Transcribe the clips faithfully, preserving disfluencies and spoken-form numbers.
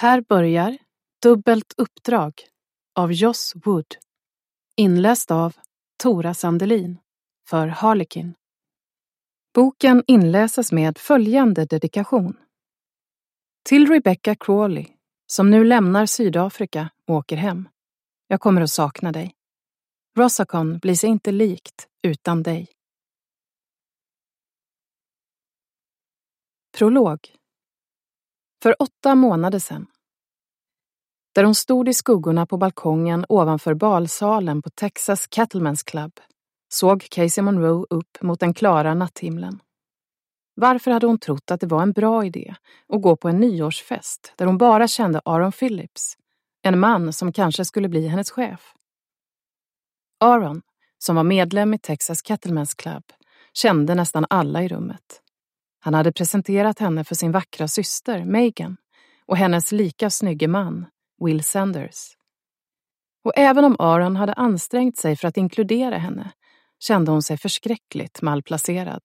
Här börjar Dubbelt uppdrag av Joss Wood, inläst av Tora Sandelin för Harlequin. Boken inläses med följande dedikation. Till Rebecca Crawley, som nu lämnar Sydafrika och åker hem. Jag kommer att sakna dig. Rossacon blir sig inte likt utan dig. Prolog. För åtta månader sedan. Där hon stod i skuggorna på balkongen ovanför balsalen på Texas Cattlemen's Club såg Casey Monroe upp mot den klara natthimlen. Varför hade hon trott att det var en bra idé att gå på en nyårsfest där hon bara kände Aaron Phillips, en man som kanske skulle bli hennes chef? Aaron, som var medlem i Texas Cattlemen's Club, kände nästan alla i rummet. Han hade presenterat henne för sin vackra syster, Megan, och hennes lika snygge man, Will Sanders. Och även om Aaron hade ansträngt sig för att inkludera henne, kände hon sig förskräckligt malplacerad.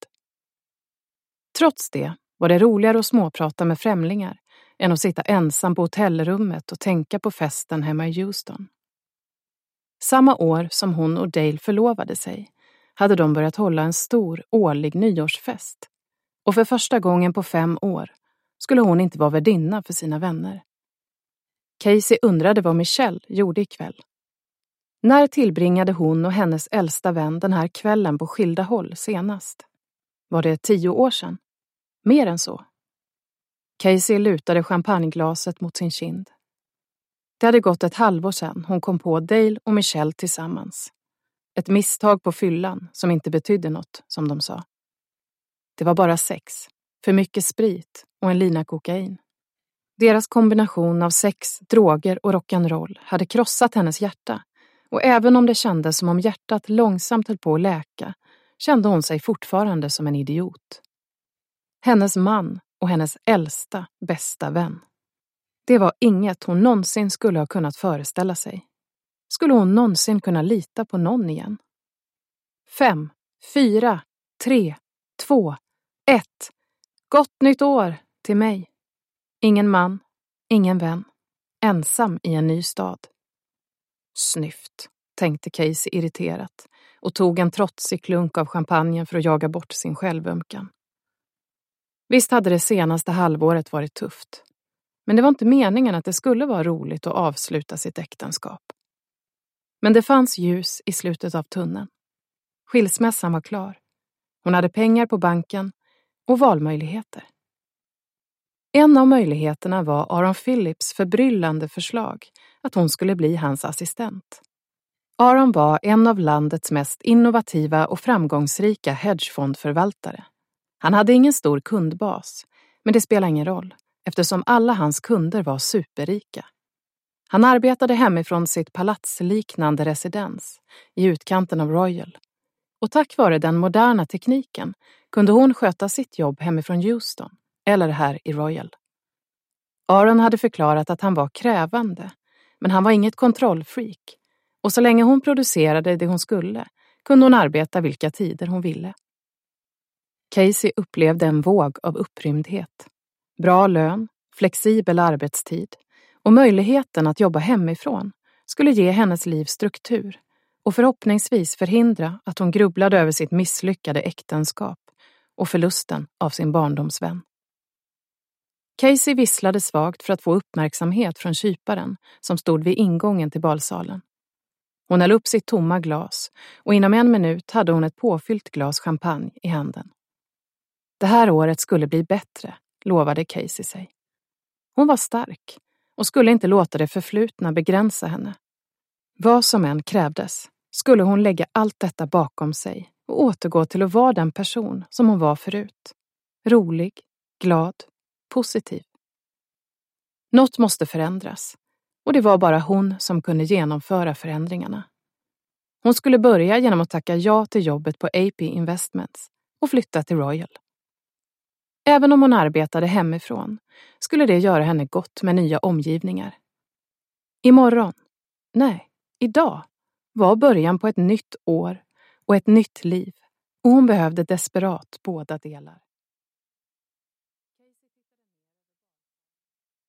Trots det var det roligare att småprata med främlingar än att sitta ensam på hotellrummet och tänka på festen hemma i Houston. Samma år som hon och Dale förlovade sig hade de börjat hålla en stor årlig nyårsfest. Och för första gången på fem år skulle hon inte vara värdinna för sina vänner. Casey undrade vad Michelle gjorde ikväll. När tillbringade hon och hennes äldsta vän den här kvällen på skilda håll senast? Var det tio år sedan? Mer än så. Casey lutade champagneglaset mot sin kind. Det hade gått ett halvår sedan hon kom på Dale och Michelle tillsammans. Ett misstag på fyllan som inte betydde något, som de sa. Det var bara sex, för mycket sprit och en lina kokain. Deras kombination av sex, droger och rock'n'roll hade krossat hennes hjärta. Och även om det kändes som om hjärtat långsamt höll på att läka, kände hon sig fortfarande som en idiot. Hennes man och hennes äldsta, bästa vän. Det var inget hon någonsin skulle ha kunnat föreställa sig. Skulle hon någonsin kunna lita på någon igen? Fem, fyra, tre, två, ett. Gott nytt år till mig. Ingen man, ingen vän. Ensam i en ny stad. Snyft, tänkte Casey irriterat och tog en trotsig klunk av champagnen för att jaga bort sin självömkan. Visst hade det senaste halvåret varit tufft. Men det var inte meningen att det skulle vara roligt att avsluta sitt äktenskap. Men det fanns ljus i slutet av tunneln. Skilsmässan var klar. Hon hade pengar på banken och valmöjligheter. En av möjligheterna var Aaron Phillips förbryllande förslag att hon skulle bli hans assistent. Aaron var en av landets mest innovativa och framgångsrika hedgefondförvaltare. Han hade ingen stor kundbas, men det spelar ingen roll eftersom alla hans kunder var superrika. Han arbetade hemifrån sitt palatsliknande residens i utkanten av Royal. Och tack vare den moderna tekniken kunde hon sköta sitt jobb hemifrån Houston eller här i Royal. Aaron hade förklarat att han var krävande, men han var inget kontrollfreak. Och så länge hon producerade det hon skulle kunde hon arbeta vilka tider hon ville. Casey upplevde en våg av upprymdhet. Bra lön, flexibel arbetstid och möjligheten att jobba hemifrån skulle ge hennes liv struktur och förhoppningsvis förhindra att hon grubblade över sitt misslyckade äktenskap och förlusten av sin barndomsvän. Casey visslade svagt för att få uppmärksamhet från kyparen som stod vid ingången till balsalen. Hon höll upp sitt tomma glas och inom en minut hade hon ett påfyllt glas champagne i handen. Det här året skulle bli bättre, lovade Casey sig. Hon var stark och skulle inte låta det förflutna begränsa henne. Vad som än krävdes skulle hon lägga allt detta bakom sig och återgå till att vara den person som hon var förut. Rolig, glad, positiv. Något måste förändras och det var bara hon som kunde genomföra förändringarna. Hon skulle börja genom att tacka ja till jobbet på A P Investments och flytta till Royal. Även om hon arbetade hemifrån skulle det göra henne gott med nya omgivningar. Imorgon, nej, idag var början på ett nytt år och ett nytt liv och hon behövde desperat båda delar.